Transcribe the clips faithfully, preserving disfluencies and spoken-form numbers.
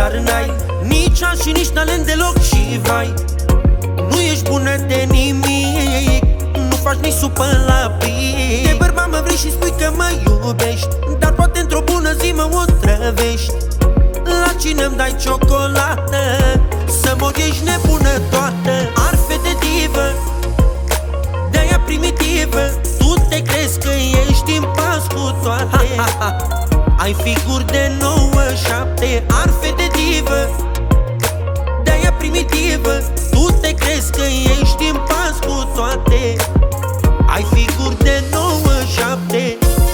dar n-ai nici as și nici talent deloc și vai, nu ești bună de nimic, nu faci nici supă la pic. De bărbat mă vrei și spui că mă iubești, dar poate într-o bună zi mă otrăvești. La cine îmi dai ciocolată, să mor ești nebună toată. Arfe de divă, de-aia primitivă, tu te crezi că ești în pas cu toate. Ai figuri de nouă șapte, arfe de divă, de-aia primitivă, tu te crezi că ești în pas cu toate. Ai figuri de nouă șapte.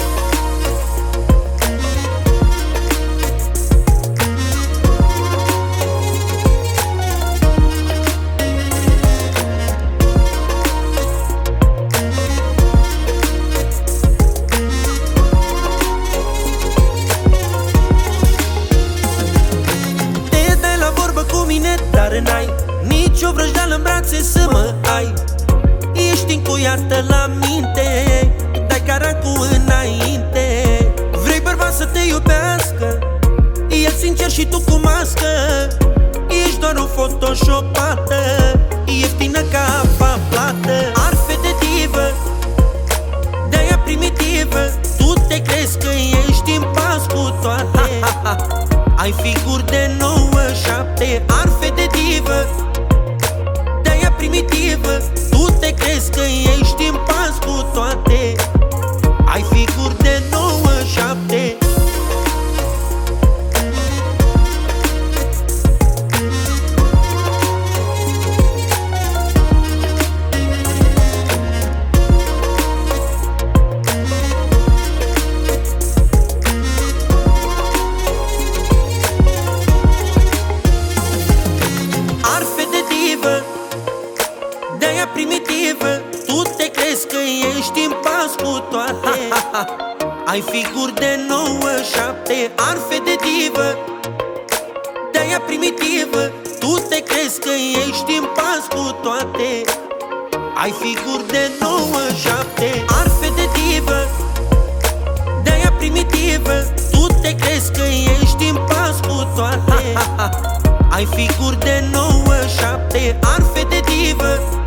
Dar n-ai nici o vrăjdeală în brațe să mă ai. Ești încuiată la minte, dai caracul înainte. Vrei bărbat să te iubească, el sincer și tu cu mască. Ești doar o photoshopată, ieftină ca apa plată. Arfe de divă, de-aia primitivă, tu te crezi că ești în pas cu toate. Ai figuri de nouă șapte, arfe de divă, de-aia primitivă, tu te crezi că ești în pas cu toate. Ai figuri de nouă șapte. De-aia primitivă, tu te crezi că ești în pas cu toate. Ai figuri de nouă șapte, arfe de divă, de-aia primitivă, tu te crezi că ești în pas cu toate. Ai figuri de nouă șapte, arfe de divă, de-aia primitivă, tu te crezi că ești în pas cu toate. Ai figuri de nouă șapte, arfe de divă,